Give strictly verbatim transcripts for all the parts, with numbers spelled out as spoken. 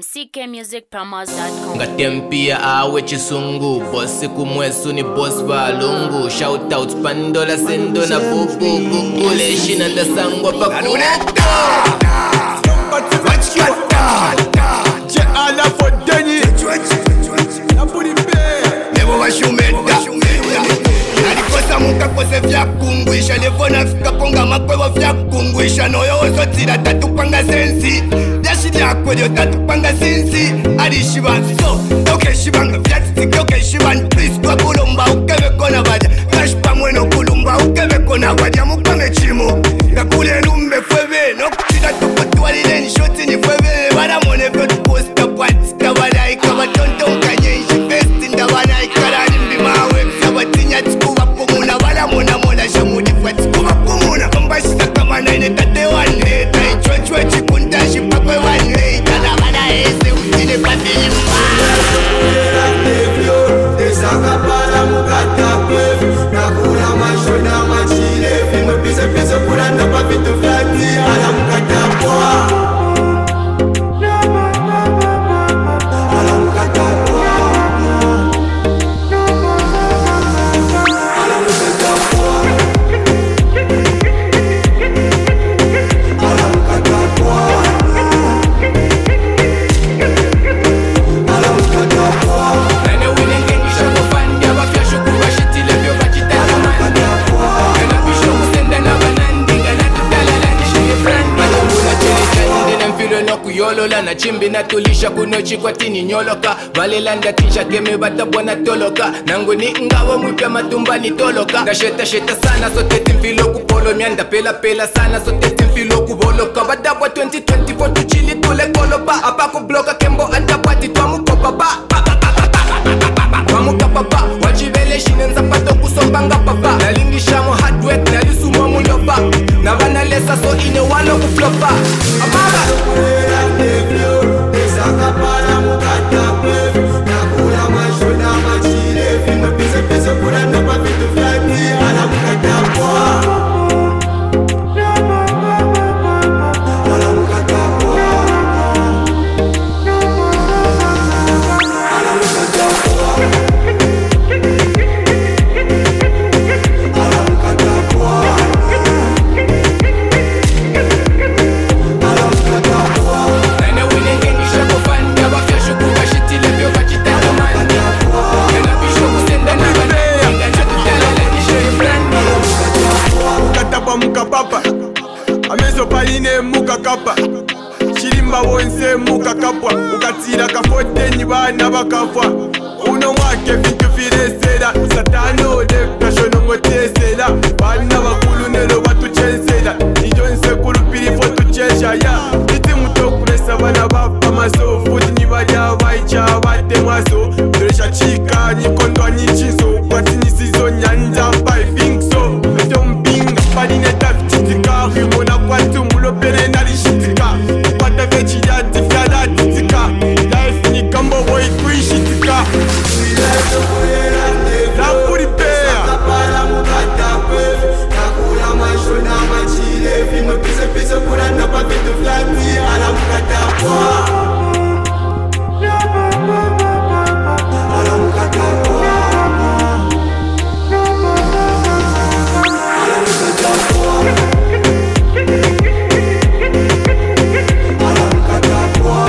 C K music promos dot com. Ngatempia awe chisungu bosi kumwesu ni boss valungu. Shout out Pandola Sendo na bubu Gugule shina ndasangwa pakuko. Je ala fodeni na bulimbe Nebo washumeda Alikosa muka kose vya kungwisha Levona fika ponga makwewa vya kungwisha Noyo ozo tira tatupanga sensi Dashi vya kwedio tatupanga sensi Alishiban so Oke shibanga vya titiki oke shiban Please kwa kulumba ukeve kona vaja Kash pamweno kulumba ukeve kona vaja Mukange chimo Kakule lumbe fweve No kutida tukutuwa lile nishoti ni fweve Vada mwone vyo tuposta pati Kavada ikawa tonto mkanye nshi festi Ndavana ikala limbi mawe Vya tinya tikuwa kumuna Vada mwona mwona shamudi fwa tikuwa kumuna Mbashita kama naine tate wane Tai chwe chwe chikunta shipakwe wane Itala vada eze utine patili mba Desaka para mukata kwevu Nakula masho na machile Fimo pise pise kula napa vitu flati Ala mukata kwa Yolola na chimbi na tulisha kunochi kwa tini nyoloka Valelanda tisha keme batabwa na toloka Nangu ni ngawa mwipya matumba ni toloka Ngasheta sheta sana sote timfilo kupolo Mianda pela pela sana sote timfilo kuboloka Badabwa twenty twenty-four tuchili tule kolopa Apa kubloka kembo antapati twamukopa ba Twamuka papa Wajivele shine nzapato kusombanga papa Nalingisha mo hard work nalisumo mulopa Na vanalesa so ine walo kuflopa Amara Desaka para mukata kwevu Nakula masho na machile Fimo pise pise kula napa vitu flati Ala mukata kwa Ala mukata kwa Ala mukata kwa Ala mukata kwa Ala mukata kwa Nene wine ngengisha kufanya Wafya shukuwa shitile vyo wachitaka mandi Nena bisho kusenda na wana Nga chatutala lanisho ifrani Ukatapa muka papa Amezo paline muka kapa Shirimba wonse muka kapwa Ukatira kafote nibana bakafwa Uno mwake vintu firesera Satano leka shonongo tesera Bana wakulu nelo watu chensera Nijonse kurupiri fotu chesha ya Iti muto kulesa wana bapa maso Futi nibalya waicha wate mwaso Doresha chika nikondwa nichinso Kwati nisizo nyanja I think so Meto mpinga paline tafi chitika Rimona kwati mulopere nari shitika Kwata vechi ya tifyala titika Life ni kambo boy kui shitika Napuri pea Sakapala mukata kwevu Nakula masho na machile Fimo pise pise kula napa vitu flati Ala mukata kwa Ala mukata kwa Ala mukata kwa Ala mukata kwa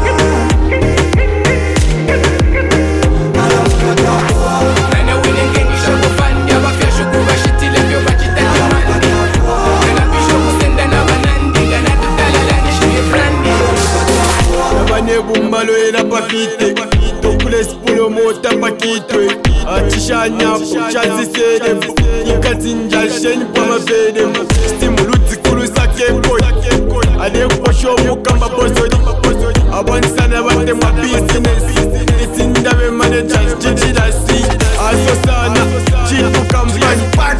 Ala mukata kwa Nene wine ngengisha kufanya Wafya shukuwa shitile vyo wachitaka mandi Nena bisho kusenda na wanandi Gana tutala lanisho ifrani Nabanebu mbalo ena pafite Tokule spulo mota pakitwe Achishanya kuchazisede Ikazinja sheni kwa mavede Stimuluti kulu sake boy Ade posho mukamba bosodi Abansana wate mwa business Itindawe managers jijidasi Aso sana chitu kampani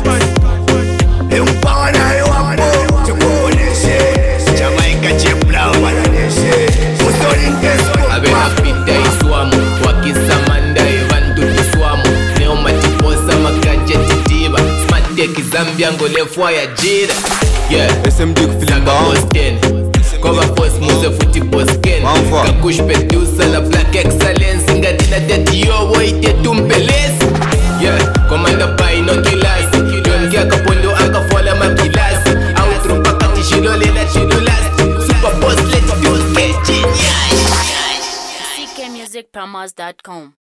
Empawana ewapo Chukuoneshe Jamaica chepla wananeshe Musori ngeso Abe hapita iswamu Wakisamanda evantu tiswamu Neomatiposa makaje titiba Smateki Zambia ngolefwa ya jira Yeah S M D kufilimba Koba post muze futi post ken One fois. Kakush Petusa, la black excellence. Ingadina deti yo, wo ite tumpelesi. Yeah, komanda pai no kilasi. Don kia kapondo aka fola makilasi. Outro pakati shilo lela shilo last. Super boss, let's do it, genius. C K music promos dot com